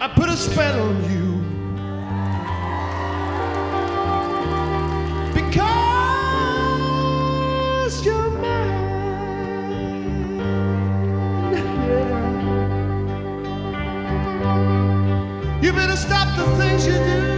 I put a spell on you. Because you're mine. Yeah. You better stop the things you do.